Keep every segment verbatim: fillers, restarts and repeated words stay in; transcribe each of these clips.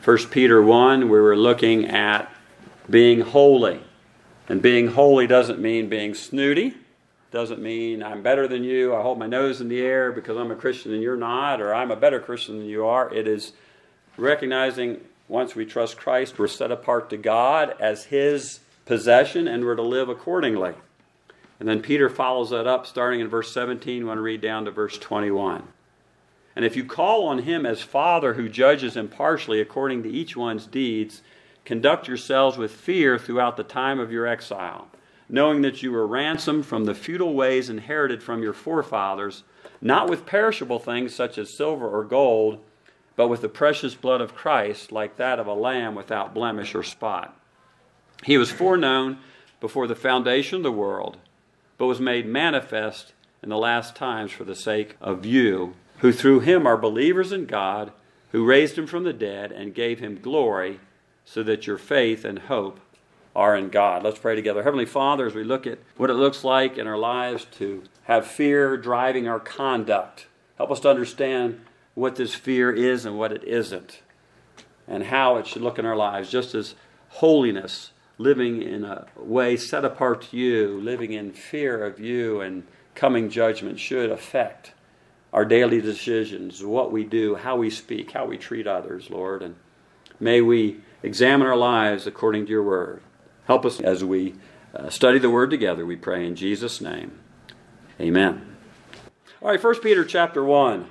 First Peter one, we were looking at being holy. And being holy doesn't mean being snooty. Doesn't mean I'm better than you. I hold my nose in the air because I'm a Christian and you're not, or I'm a better Christian than you are. It is recognizing once we trust Christ, we're set apart to God as His possession, and we're to live accordingly. And then Peter follows that up starting in verse seventeen. I want to read down to verse twenty-one. And if you call on Him as Father who judges impartially according to each one's deeds, conduct yourselves with fear throughout the time of your exile, knowing that you were ransomed from the futile ways inherited from your forefathers, not with perishable things such as silver or gold, but with the precious blood of Christ, like that of a lamb without blemish or spot. He was foreknown before the foundation of the world, but was made manifest in the last times for the sake of you, who through Him are believers in God, who raised Him from the dead and gave Him glory, so that your faith and hope are in God. Let's pray together. Heavenly Father, as we look at what it looks like in our lives to have fear driving our conduct, help us to understand what this fear is and what it isn't, and how it should look in our lives, just as holiness, living in a way set apart to you, living in fear of you and coming judgment should affect our daily decisions, what we do, how we speak, how we treat others, Lord. And may we examine our lives according to your word. Help us as we uh, study the word together, we pray in Jesus' name. Amen. All right, First Peter chapter one.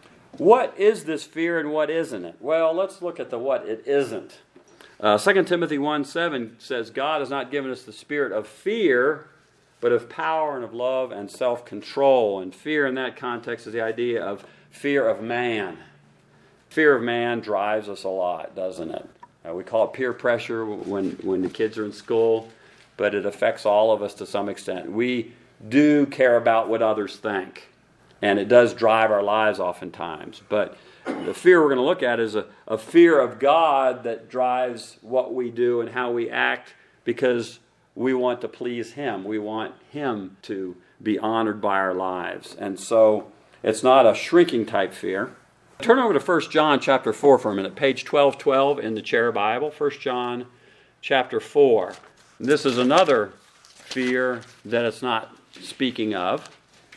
What is this fear and what isn't it? Well, let's look at the what it isn't. Uh, Second Timothy one seven says, God has not given us the spirit of fear, but of power and of love and self-control. And fear in that context is the idea of fear of man. Fear of man drives us a lot, doesn't it? Uh, we call it peer pressure when, when the kids are in school, but it affects all of us to some extent. We do care about what others think, and it does drive our lives oftentimes. But the fear we're going to look at is a, a fear of God that drives what we do and how we act, because we want to please Him. We want Him to be honored by our lives. And so it's not a shrinking type fear. Turn over to First John chapter four for a minute, page twelve twelve in the Chair Bible, First John chapter four. This is another fear that it's not speaking of.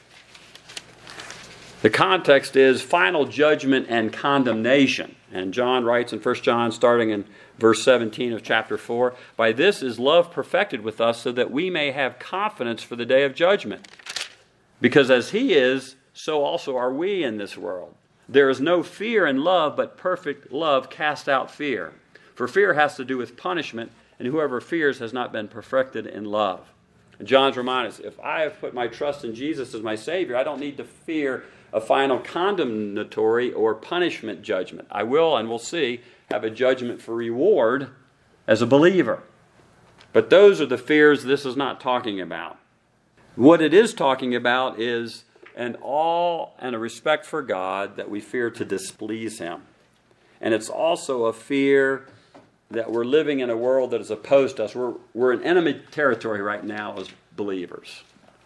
The context is final judgment and condemnation. And John writes in First John, starting in verse seventeen of chapter four, by this is love perfected with us, so that we may have confidence for the day of judgment. Because as He is, so also are we in this world. There is no fear in love, but perfect love casts out fear. For fear has to do with punishment, and whoever fears has not been perfected in love. And John's reminding us, if I have put my trust in Jesus as my Savior, I don't need to fear a final condemnatory or punishment judgment. I will, and we'll see, have a judgment for reward as a believer. But those are the fears this is not talking about. What it is talking about is an awe and a respect for God that we fear to displease Him. And it's also a fear that we're living in a world that is opposed to us. We're, we're in enemy territory right now as believers.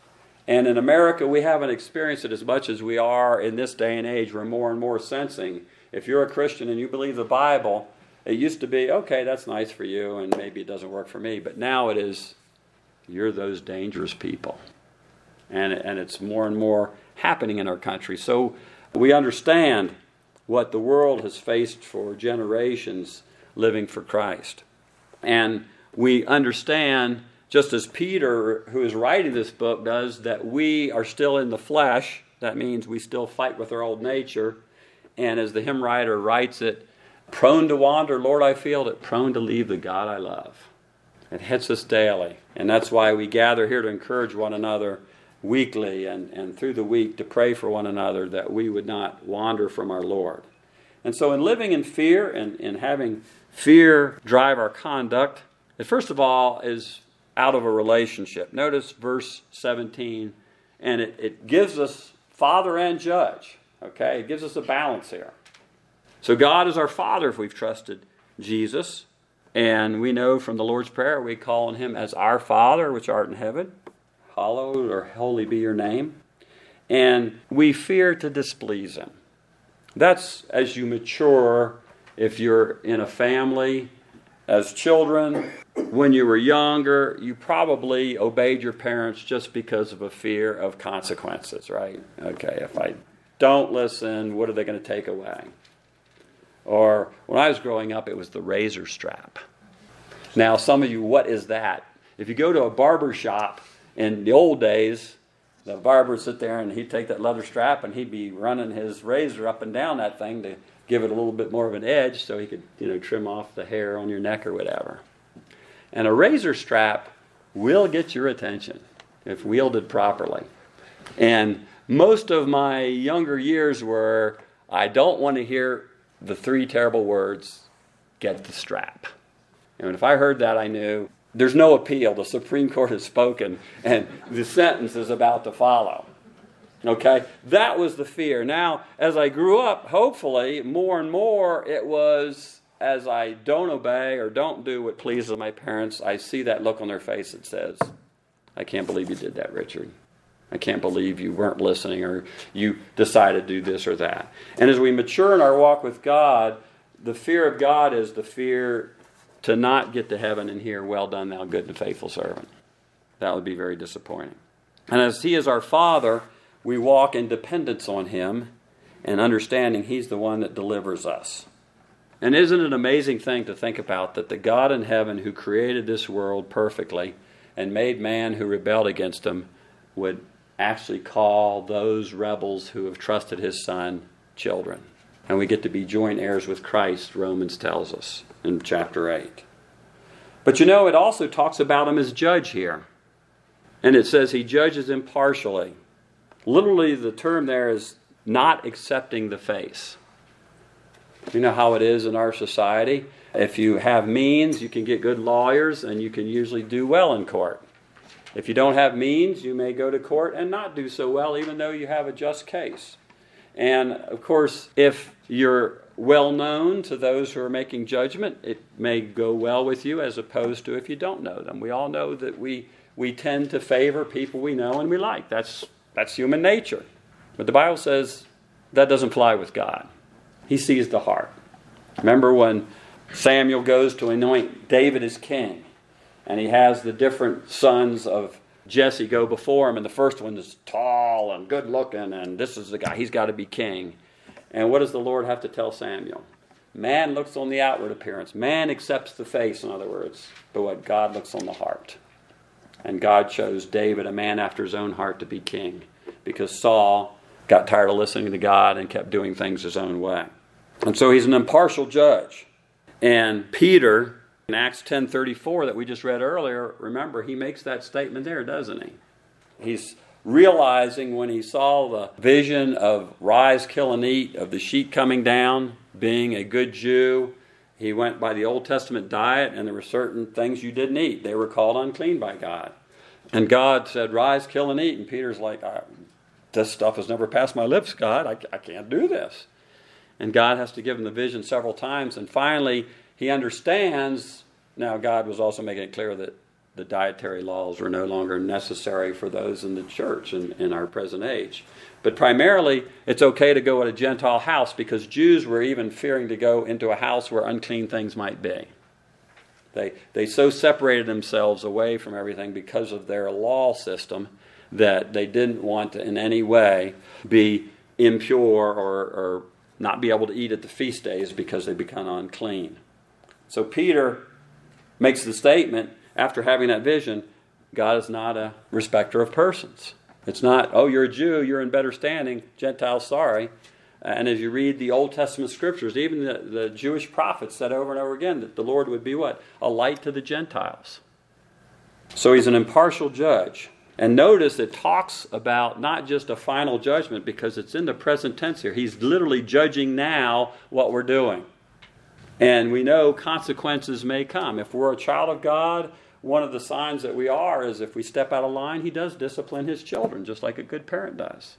And in America, we haven't experienced it as much as we are in this day and age. We're more and more sensing, if you're a Christian and you believe the Bible, it used to be, okay, that's nice for you, and maybe it doesn't work for me. But now it is, you're those dangerous people. And, and it's more and more happening in our country. So we understand what the world has faced for generations living for Christ. And we understand, just as Peter, who is writing this book, does, that we are still in the flesh. That means we still fight with our old nature. And as the hymn writer writes it, prone to wander, Lord, I feel it, prone to leave the God I love. It hits us daily. And that's why we gather here to encourage one another weekly and, and through the week to pray for one another that we would not wander from our Lord. And so in living in fear and in having fear drive our conduct, it first of all is out of a relationship. Notice verse seventeen, and it, it gives us Father and Judge. Okay, it gives us a balance here. So God is our Father if we've trusted Jesus, and we know from the Lord's Prayer we call on Him as our Father which art in heaven. Hallowed or holy be your name. And we fear to displease Him. That's as you mature if you're in a family as children, when you were younger, you probably obeyed your parents just because of a fear of consequences, right? Okay, if I don't listen, what are they going to take away? Or when I was growing up, it was the razor strap. Now, some of you, what is that? If you go to a barber shop in the old days, the barber would sit there and he'd take that leather strap and he'd be running his razor up and down that thing to give it a little bit more of an edge so he could, you know, trim off the hair on your neck or whatever. And a razor strap will get your attention if wielded properly. And most of my younger years were, I don't want to hear the three terrible words, get the strap. And if I heard that, I knew there's no appeal. The Supreme Court has spoken, and the sentence is about to follow. Okay? That was the fear. Now, as I grew up, hopefully, more and more, it was as I don't obey or don't do what pleases my parents, I see that look on their face that says, I can't believe you did that, Richard. I can't believe you weren't listening or you decided to do this or that. And as we mature in our walk with God, the fear of God is the fear to not get to heaven and hear, well done, thou good and faithful servant. That would be very disappointing. And as He is our Father, we walk in dependence on Him and understanding He's the one that delivers us. And isn't it an amazing thing to think about that the God in heaven who created this world perfectly and made man who rebelled against Him would actually call those rebels who have trusted His Son children. And we get to be joint heirs with Christ, Romans tells us in chapter eight. But you know, it also talks about Him as judge here. And it says He judges impartially. Literally, the term there is not accepting the face. You know how it is in our society. If you have means, you can get good lawyers and you can usually do well in court. If you don't have means, you may go to court and not do so well, even though you have a just case. And, of course, if you're well known to those who are making judgment, it may go well with you as opposed to if you don't know them. We all know that we, we tend to favor people we know and we like. That's, that's human nature. But the Bible says that doesn't fly with God. He sees the heart. Remember when Samuel goes to anoint David as king, and he has the different sons of Jesse go before him, and the first one is tall and good looking, and this is the guy, he's got to be king. And what does the Lord have to tell Samuel? Man looks on the outward appearance. Man accepts the face, in other words, but what God looks on the heart. And God chose David, a man after His own heart, to be king, because Saul got tired of listening to God and kept doing things his own way. And so He's an impartial judge. And Peter, in Acts ten thirty-four that we just read earlier, remember, he makes that statement there, doesn't he? He's realizing when he saw the vision of rise, kill, and eat, of the sheep coming down, being a good Jew, he went by the Old Testament diet, and there were certain things you didn't eat. They were called unclean by God. And God said, rise, kill, and eat. And Peter's like, this stuff has never passed my lips, God. I, I can't do this. And God has to give him the vision several times. And finally, he understands. Now, God was also making it clear that the dietary laws were no longer necessary for those in the church in, in our present age. But primarily, it's okay to go at a Gentile house because Jews were even fearing to go into a house where unclean things might be. They, they so separated themselves away from everything because of their law system that they didn't want to in any way be impure or, or not be able to eat at the feast days because they become unclean. So Peter makes the statement, after having that vision, God is not a respecter of persons. It's not, oh, you're a Jew, you're in better standing, Gentiles, sorry. And as you read the Old Testament scriptures, even the, the Jewish prophets said over and over again that the Lord would be what? A light to the Gentiles. So He's an impartial judge. And notice it talks about not just a final judgment because it's in the present tense here. He's literally judging now what we're doing. And we know consequences may come. If we're a child of God, one of the signs that we are is if we step out of line, He does discipline His children, just like a good parent does.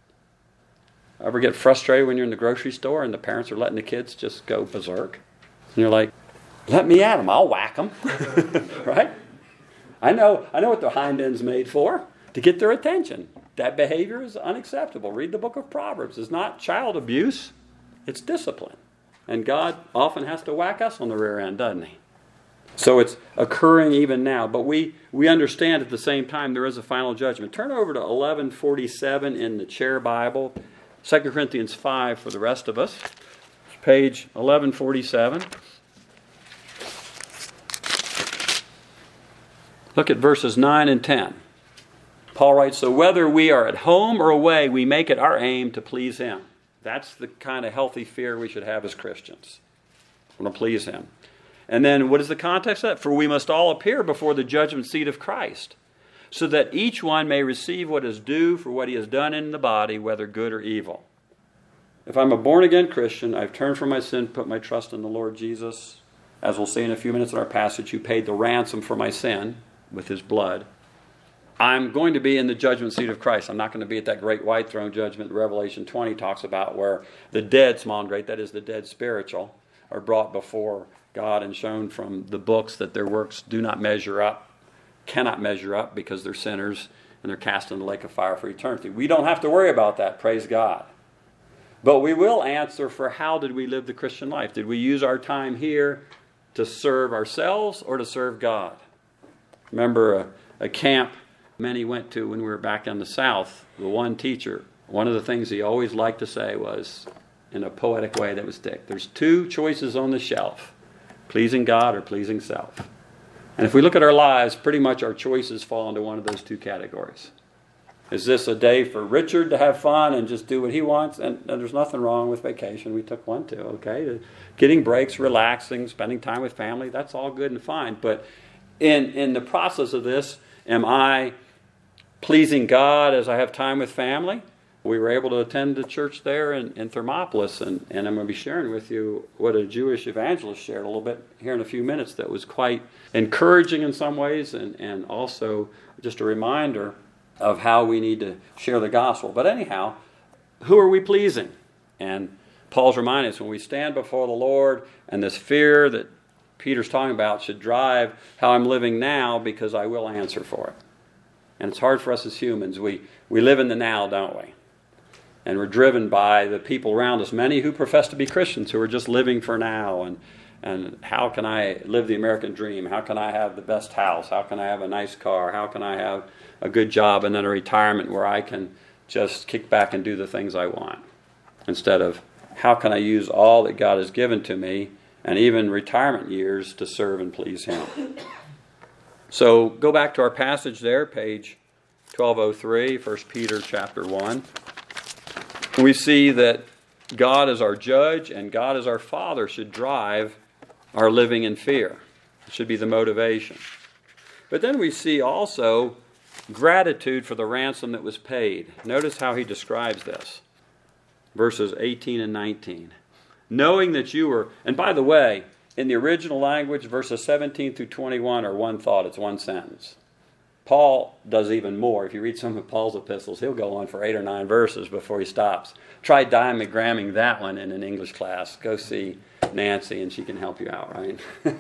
Ever get frustrated when you're in the grocery store and the parents are letting the kids just go berserk? And you're like, let me at them, I'll whack them. Right? I know, I know what the hind end's made for, to get their attention. That behavior is unacceptable. Read the book of Proverbs. It's not child abuse, it's discipline. And God often has to whack us on the rear end, doesn't he? So it's occurring even now. But we, we understand at the same time there is a final judgment. Turn over to eleven forty-seven in the Chair Bible. Second Corinthians five for the rest of us. Page eleven forty-seven. Look at verses nine and ten. Paul writes, so whether we are at home or away, we make it our aim to please him. That's the kind of healthy fear we should have as Christians. We want to please him. And then what is the context of that? For we must all appear before the judgment seat of Christ, so that each one may receive what is due for what he has done in the body, whether good or evil. If I'm a born-again Christian, I've turned from my sin, put my trust in the Lord Jesus, as we'll see in a few minutes in our passage, who paid the ransom for my sin with his blood. I'm going to be in the judgment seat of Christ. I'm not going to be at that great white throne judgment Revelation twenty talks about, where the dead, small and great, that is the dead spiritual, are brought before God and shown from the books that their works do not measure up, cannot measure up because they're sinners and they're cast in the lake of fire for eternity. We don't have to worry about that, praise God. But we will answer for how did we live the Christian life? Did we use our time here to serve ourselves or to serve God? Remember a, a camp many went to when we were back in the South, the one teacher, one of the things he always liked to say was, in a poetic way that was thick, there's two choices on the shelf, pleasing God or pleasing self. And if we look at our lives, pretty much our choices fall into one of those two categories. Is this a day for Richard to have fun and just do what he wants? And, and there's nothing wrong with vacation. We took one too, okay? Getting breaks, relaxing, spending time with family, that's all good and fine. But in, in the process of this, am I pleasing God as I have time with family? We were able to attend the church there in, in Thermopolis, and, and I'm going to be sharing with you what a Jewish evangelist shared a little bit here in a few minutes that was quite encouraging in some ways, and, and also just a reminder of how we need to share the gospel. But anyhow, who are we pleasing? And Paul's reminding us when we stand before the Lord, and this fear that Peter's talking about should drive how I'm living now, because I will answer for it. And it's hard for us as humans. We, we live in the now, don't we? And we're driven by the people around us, many who profess to be Christians, who are just living for now. And, and how can I live the American dream? How can I have the best house? How can I have a nice car? How can I have a good job and then a retirement where I can just kick back and do the things I want? Instead of, how can I use all that God has given to me, and even retirement years, to serve and please him? So go back to our passage there, page twelve oh three, First Peter chapter one. We see that God as our judge and God as our Father should drive our living in fear. It should be the motivation. But then we see also gratitude for the ransom that was paid. Notice how he describes this. Verses eighteen and nineteen. Knowing that you were, and by the way, in the original language, verses seventeen through twenty-one are one thought, it's one sentence. Paul does even more. If you read some of Paul's epistles, he'll go on for eight or nine verses before he stops. Try diagramming that one in an English class. Go see Nancy and she can help you out, right?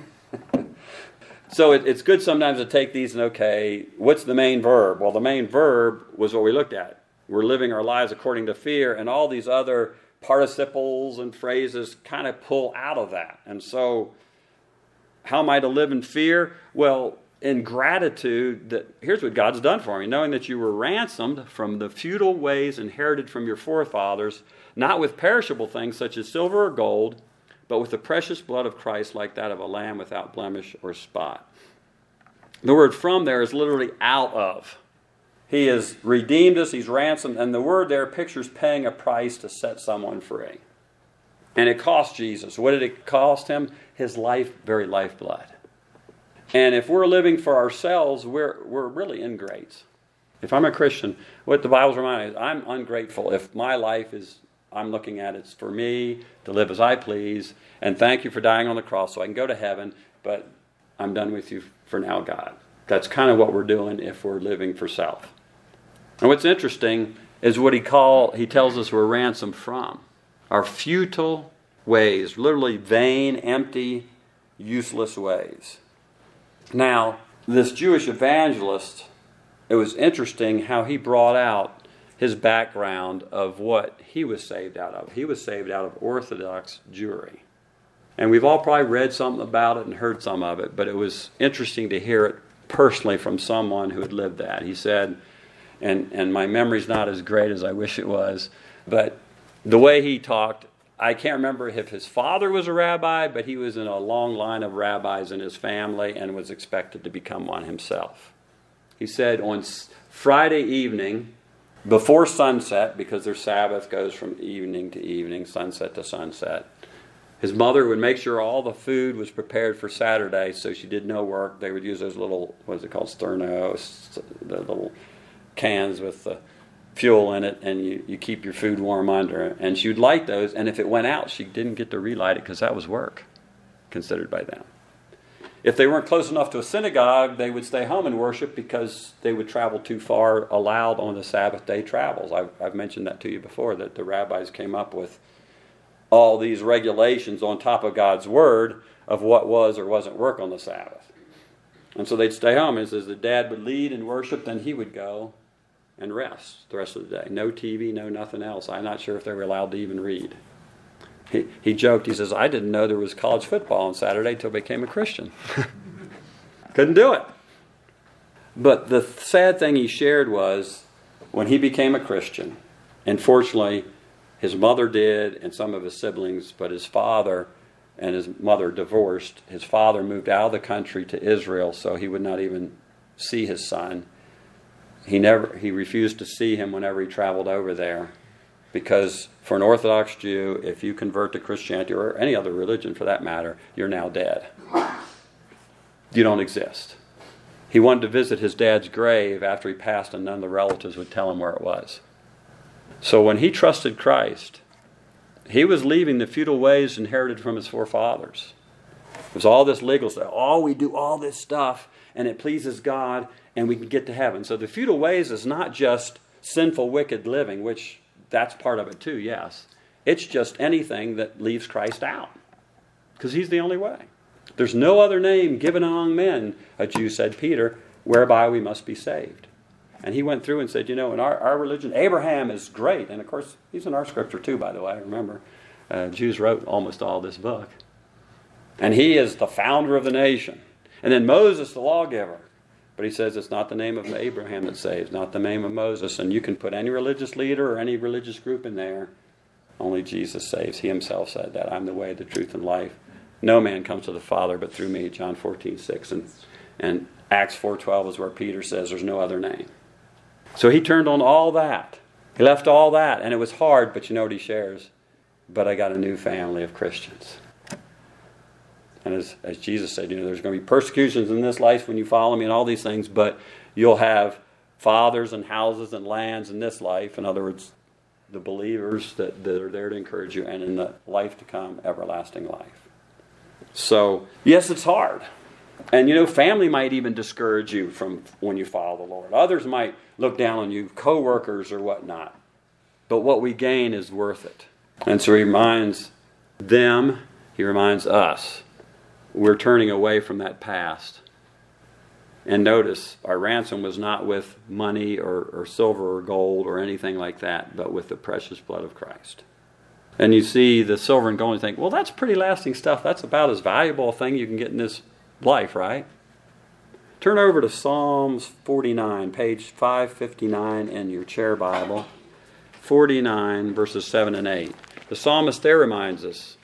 So it, it's good sometimes to take these and, okay, what's the main verb? Well, the main verb was what we looked at. We're living our lives according to fear, and all these other participles and phrases kind of pull out of that. And so, how am I to live in fear? Well, in gratitude, that here's what God's done for me. Knowing that you were ransomed from the futile ways inherited from your forefathers, not with perishable things such as silver or gold, but with the precious blood of Christ, like that of a lamb without blemish or spot. The word from there is literally out of. He has redeemed us, he's ransomed, and the word there pictures paying a price to set someone free. And it cost Jesus. What did it cost him? His life, very lifeblood. And if we're living for ourselves, we're we're really ingrates. If I'm a Christian, what the Bible's reminding us, I'm ungrateful if my life is, I'm looking at it's for me to live as I please, and thank you for dying on the cross so I can go to heaven, but I'm done with you for now, God. That's kind of what we're doing if we're living for self. And what's interesting is what he call he tells us we're ransomed from. Our futile ways, literally vain, empty, useless ways. Now, this Jewish evangelist, it was interesting how he brought out his background of what he was saved out of. He was saved out of Orthodox Jewry. And we've all probably read something about it and heard some of it, but it was interesting to hear it personally from someone who had lived that. He said, and, and my memory's not as great as I wish it was, but the way he talked, I can't remember if his father was a rabbi, but he was in a long line of rabbis in his family and was expected to become one himself. He said on Friday evening, before sunset, because their Sabbath goes from evening to evening, sunset to sunset, his mother would make sure all the food was prepared for Saturday, so she did no work. They would use those little, what is it called, sternos, the little cans with the fuel in it, and you, you keep your food warm under it. And she would light those, and if it went out, she didn't get to relight it because that was work, considered by them. If they weren't close enough to a synagogue, they would stay home and worship because they would travel too far allowed on the Sabbath day travels. I've, I've mentioned that to you before, that the rabbis came up with all these regulations on top of God's word of what was or wasn't work on the Sabbath. And so they'd stay home, and as the dad would lead in worship, then he would go and rest the rest of the day. No T V, no nothing else. I'm not sure if they were allowed to even read. He, he joked, he says, I didn't know there was college football on Saturday until I became a Christian. Couldn't do it. But the sad thing he shared was, when he became a Christian, and fortunately his mother did and some of his siblings, but his father and his mother divorced. His father moved out of the country to Israel, so he would not even see his son. He never he refused to see him whenever he traveled over there, because for an Orthodox Jew, if you convert to Christianity or any other religion for that matter, you're now dead. You don't exist. He wanted to visit his dad's grave after he passed, and none of the relatives would tell him where it was. So when he trusted Christ, he was leaving the feudal ways inherited from his forefathers. It was all this legal stuff. Oh, we do all this stuff, and it pleases God, and we can get to heaven. So the feudal ways is not just sinful, wicked living, which that's part of it too, yes. It's just anything that leaves Christ out, because he's the only way. There's no other name given among men, a Jew said, Peter, whereby we must be saved. And he went through and said, you know, in our, our religion, Abraham is great. And of course, he's in our scripture too, by the way. Remember, uh, Jews wrote almost all this book. And he is the founder of the nation. And then Moses, the lawgiver. But he says it's not the name of Abraham that saves, not the name of Moses. And you can put any religious leader or any religious group in there. Only Jesus saves. He himself said that. I'm the way, the truth, and life. No man comes to the Father but through me, John fourteen six. And, and Acts four twelve is where Peter says there's no other name. So he turned on all that. He left all that, and it was hard, but you know what he shares? But I got a new family of Christians. And as, as Jesus said, you know, there's going to be persecutions in this life when you follow me and all these things, but you'll have fathers and houses and lands in this life. In other words, the believers that, that are there to encourage you, and in the life to come, everlasting life. So, yes, it's hard. And, you know, family might even discourage you from when you follow the Lord. Others might look down on you, co-workers or whatnot. But what we gain is worth it. And so he reminds them, he reminds us, we're turning away from that past. And notice, our ransom was not with money or, or silver or gold or anything like that, but with the precious blood of Christ. And you see the silver and gold and you think, well, that's pretty lasting stuff. That's about as valuable a thing you can get in this life, right? Turn over to Psalms forty-nine, page five fifty-nine in your chair Bible. forty-nine, verses seven and eight. The psalmist there reminds us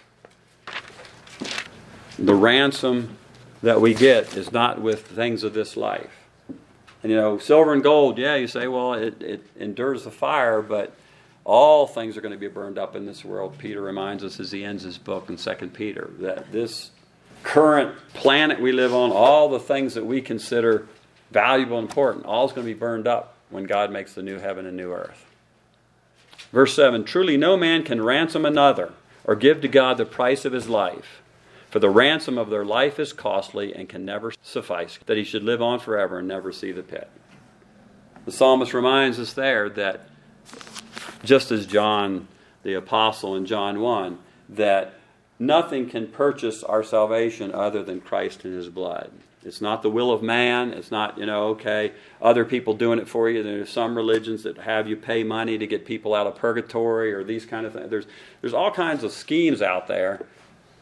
the ransom that we get is not with things of this life. And you know, silver and gold, yeah, you say, well, it, it endures the fire, but all things are going to be burned up in this world. Peter reminds us as he ends his book in Second Peter that this current planet we live on, all the things that we consider valuable and important, all is going to be burned up when God makes the new heaven and new earth. Verse seven, truly no man can ransom another or give to God the price of his life. For the ransom of their life is costly and can never suffice, that he should live on forever and never see the pit. The psalmist reminds us there that just as John the apostle in John one, that nothing can purchase our salvation other than Christ and his blood. It's not the will of man. It's not, you know, okay, other people doing it for you. There's some religions that have you pay money to get people out of purgatory or these kind of things. There's, there's all kinds of schemes out there.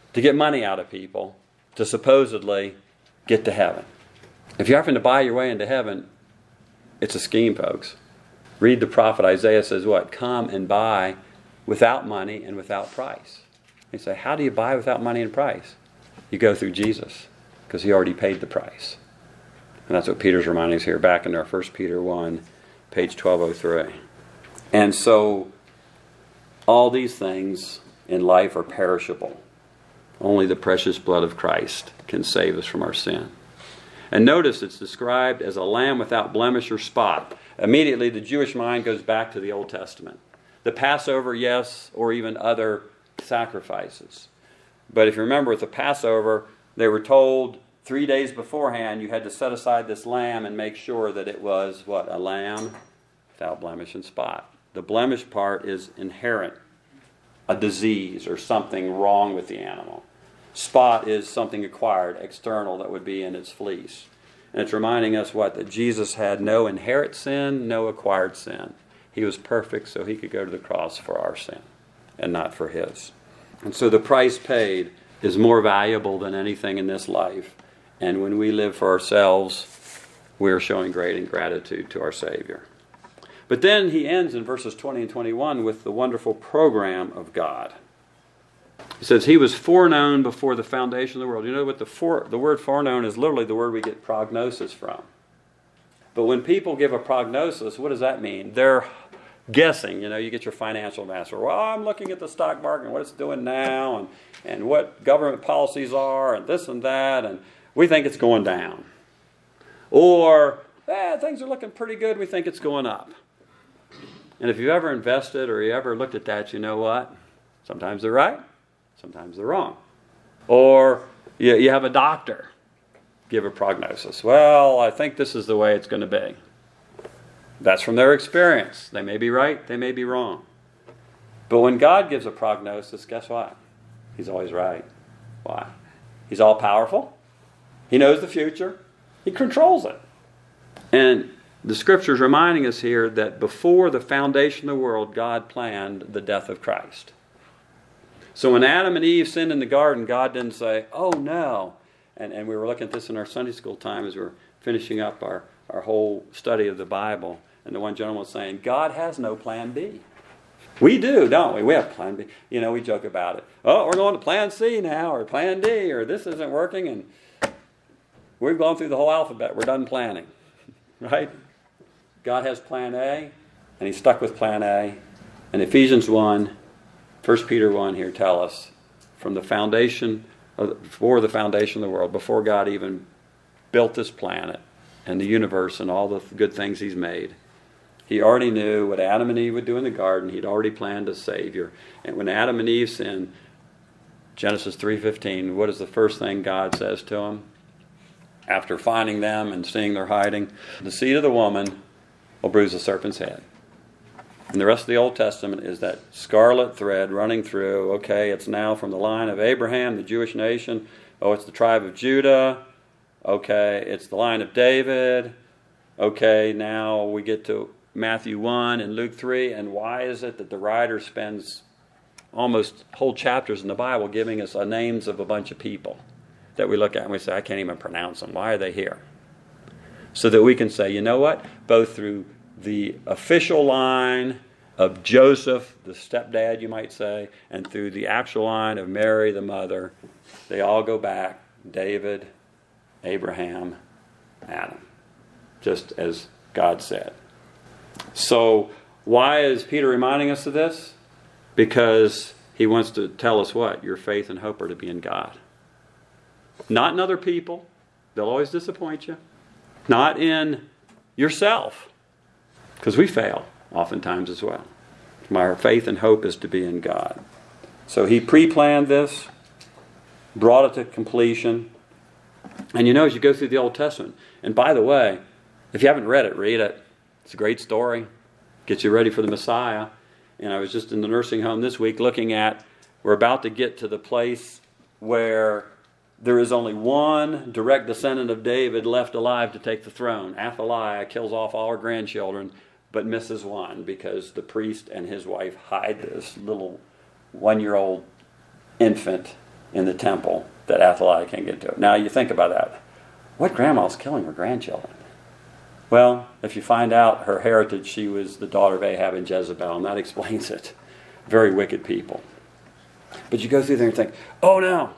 to get money out of people to supposedly get to heaven. If you're having to buy your way into heaven, it's a scheme, folks. Read the prophet Isaiah says what? Come and buy without money and without price. You say, how do you buy without money and price? You go through Jesus, because he already paid the price. And that's what Peter's reminding us here back in our First Peter one, page twelve oh three. And so, all these things in life are perishable. Only the precious blood of Christ can save us from our sin. And notice it's described as a lamb without blemish or spot. Immediately the Jewish mind goes back to the Old Testament. The Passover, yes, or even other sacrifices. But if you remember with the Passover, they were told three days beforehand you had to set aside this lamb and make sure that it was, what, a lamb without blemish and spot. The blemish part is inherent, a disease or something wrong with the animal. Spot is something acquired, external, that would be in its fleece. And it's reminding us what? That Jesus had no inherent sin, no acquired sin. He was perfect, so he could go to the cross for our sin and not for his. And so the price paid is more valuable than anything in this life. And when we live for ourselves, we're showing great ingratitude to our Savior. But then he ends in verses twenty and twenty-one with the wonderful program of God. He says, he was foreknown before the foundation of the world. You know what the fore, the word foreknown is literally the word we get prognosis from. But when people give a prognosis, what does that mean? They're guessing. You know, you get your financial master. Well, I'm looking at the stock market and what it's doing now and, and what government policies are and this and that, and we think it's going down. Or, eh, things are looking pretty good, we think it's going up. And if you've ever invested or you ever looked at that, you know what? Sometimes they're right, sometimes they're wrong. Or you, you have a doctor give a prognosis. Well, I think this is the way it's going to be. That's from their experience. They may be right, they may be wrong. But when God gives a prognosis, guess what? He's always right. Why? He's all powerful. He knows the future. He controls it. And the Scripture is reminding us here that before the foundation of the world, God planned the death of Christ. So when Adam and Eve sinned in the garden, God didn't say, oh no. And, and we were looking at this in our Sunday school time as we were finishing up our, our whole study of the Bible. And the one gentleman was saying, God has no plan B. We do, don't we? We have plan B. You know, we joke about it. Oh, we're going to plan C now, or plan D, or this isn't working. And we've gone through the whole alphabet. We're done planning. Right? God has plan A, and he's stuck with plan A. And Ephesians one, First Peter one here tell us, from the foundation, of, before the foundation of the world, before God even built this planet and the universe and all the good things he's made, he already knew what Adam and Eve would do in the garden. He'd already planned a Savior. And when Adam and Eve sinned, Genesis three fifteen, what is the first thing God says to them? After finding them and seeing their hiding, the seed of the woman will bruise the serpent's head. And the rest of the Old Testament is that scarlet thread running through, okay, it's now from the line of Abraham, the Jewish nation. Oh, it's the tribe of Judah. Okay, it's the line of David. Okay, now we get to Matthew one and Luke three. And why is it that the writer spends almost whole chapters in the Bible giving us the names of a bunch of people that we look at and we say, I can't even pronounce them. Why are they here? So that we can say, you know what? Both through the official line of Joseph, the stepdad, you might say, and through the actual line of Mary, the mother, they all go back. David, Abraham, Adam. Just as God said. So why is Peter reminding us of this? Because he wants to tell us what? Your faith and hope are to be in God. Not in other people. They'll always disappoint you. Not in yourself. Because we fail oftentimes as well. My faith and hope is to be in God. So he pre-planned this, brought it to completion. And you know, as you go through the Old Testament, and by the way, if you haven't read it, read it. It's a great story. Gets you ready for the Messiah. And I was just in the nursing home this week looking at, we're about to get to the place where there is only one direct descendant of David left alive to take the throne. Athaliah kills off all her grandchildren, but misses one because the priest and his wife hide this little one-year-old infant in the temple that Athaliah can't get to it. Now you think about that. What grandma's killing her grandchildren? Well, if you find out her heritage, she was the daughter of Ahab and Jezebel, and that explains it. Very wicked people. But you go through there and think, oh no.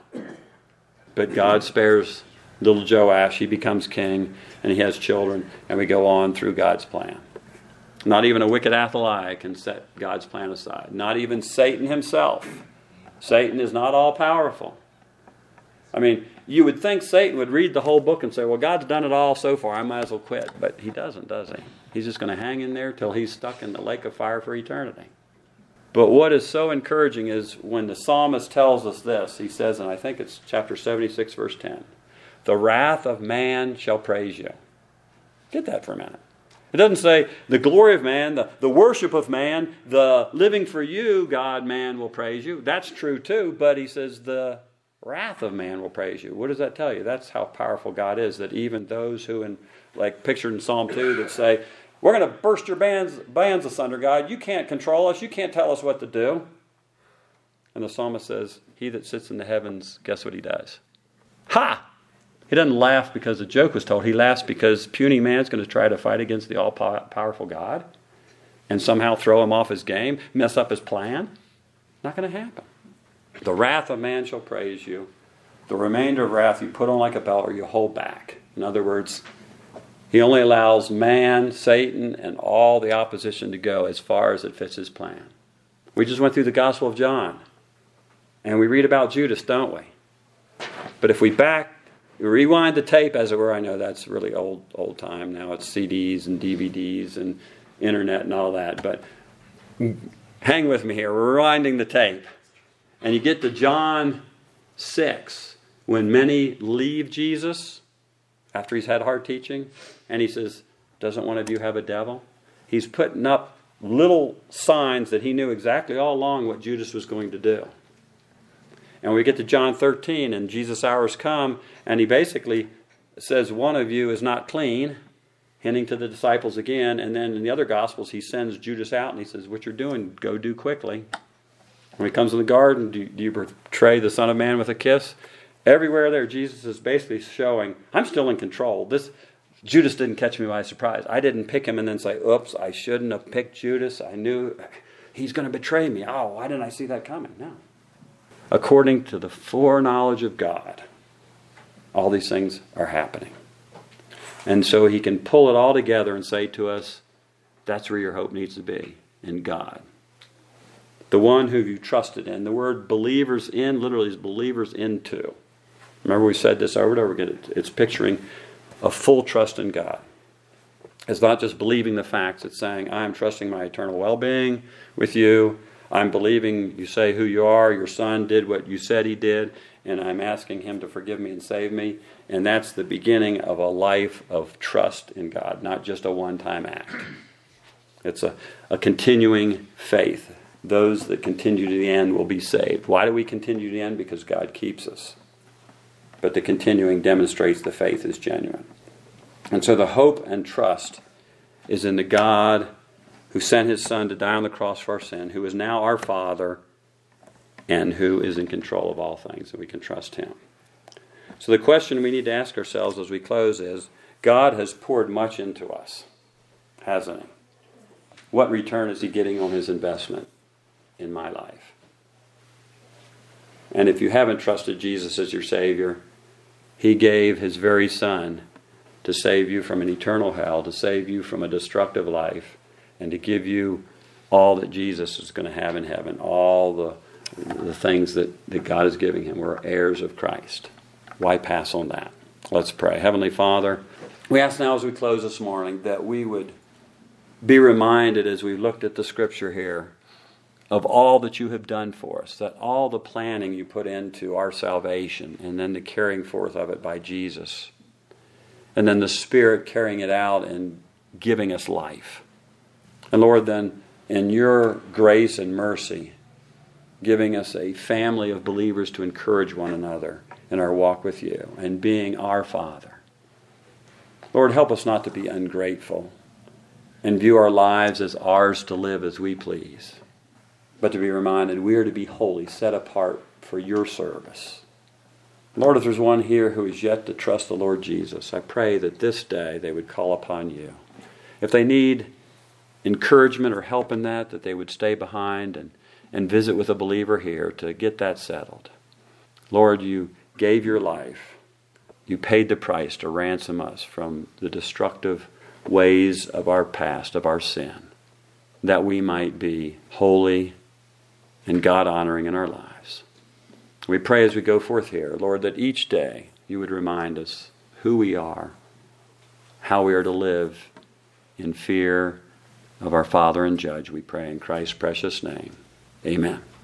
But God spares little Joash. He becomes king, and he has children, and we go on through God's plan. Not even a wicked Athaliah can set God's plan aside. Not even Satan himself. Satan is not all-powerful. I mean, you would think Satan would read the whole book and say, well, God's done it all so far, I might as well quit. But he doesn't, does he? He's just going to hang in there till he's stuck in the lake of fire for eternity. But what is so encouraging is when the psalmist tells us this, he says, and I think it's chapter seventy-six, verse ten, the wrath of man shall praise you. Get that for a minute. It doesn't say the glory of man, the, the worship of man, the living for you, God, man will praise you. That's true too, but he says the wrath of man will praise you. What does that tell you? That's how powerful God is, that even those who, in, like pictured in Psalm two, that say, we're going to burst your bands, bands asunder, God. You can't control us. You can't tell us what to do. And the psalmist says, he that sits in the heavens, guess what he does? Ha! He doesn't laugh because a joke was told. He laughs because puny man's going to try to fight against the all-powerful God and somehow throw him off his game, mess up his plan. Not going to happen. The wrath of man shall praise you. The remainder of wrath you put on like a belt or you hold back. In other words, he only allows man, Satan, and all the opposition to go as far as it fits his plan. We just went through the Gospel of John. And we read about Judas, don't we? But if we back, rewind the tape, as it were, I know that's really old old time. Now it's C Ds and D V Ds and internet and all that. But hang with me here. We're rewinding the tape. And you get to John six, when many leave Jesus after he's had hard teaching, and he says, doesn't one of you have a devil? He's putting up little signs that he knew exactly all along what Judas was going to do. And we get to John thirteen, and Jesus' hours come, and he basically says, one of you is not clean, hinting to the disciples again. And then in the other Gospels, he sends Judas out, and he says, what you're doing, go do quickly. When he comes in the garden, do, do you betray the Son of Man with a kiss? Everywhere there, Jesus is basically showing, I'm still in control. This Judas didn't catch me by surprise. I didn't pick him and then say, oops, I shouldn't have picked Judas. I knew he's going to betray me. Oh, why didn't I see that coming? No. According to the foreknowledge of God, all these things are happening. And so he can pull it all together and say to us, that's where your hope needs to be, in God. The one who you trusted in. The word believers in literally is believers into. Remember we said this over and over again. It's picturing a full trust in God. It's not just believing the facts. It's saying, I am trusting my eternal well-being with you. I'm believing you say who you are. Your son did what you said he did. And I'm asking him to forgive me and save me. And that's the beginning of a life of trust in God, not just a one-time act. It's a, a continuing faith. Those that continue to the end will be saved. Why do we continue to the end? Because God keeps us. But the continuing demonstrates the faith is genuine. And so the hope and trust is in the God who sent his Son to die on the cross for our sin, who is now our Father, and who is in control of all things, and we can trust him. So the question we need to ask ourselves as we close is, God has poured much into us, hasn't he? What return is he getting on his investment in my life? And if you haven't trusted Jesus as your Savior, he gave his very Son to save you from an eternal hell, to save you from a destructive life, and to give you all that Jesus is going to have in heaven, all the, the things that, that God is giving him. We're heirs of Christ. Why pass on that? Let's pray. Heavenly Father, we ask now as we close this morning that we would be reminded as we looked at the Scripture here of all that you have done for us, that all the planning you put into our salvation, and then the carrying forth of it by Jesus, and then the Spirit carrying it out and giving us life. And Lord, then in your grace and mercy, giving us a family of believers to encourage one another in our walk with you and being our Father. Lord, help us not to be ungrateful and view our lives as ours to live as we please, but to be reminded we are to be holy, set apart for your service. Lord, if there's one here who is yet to trust the Lord Jesus, I pray that this day they would call upon you. If they need encouragement or help in that, that they would stay behind and, and visit with a believer here to get that settled. Lord, you gave your life. You paid the price to ransom us from the destructive ways of our past, of our sin, that we might be holy and God-honoring in our lives. We pray as we go forth here, Lord, that each day you would remind us who we are, how we are to live in fear of our Father and Judge. We pray in Christ's precious name. Amen.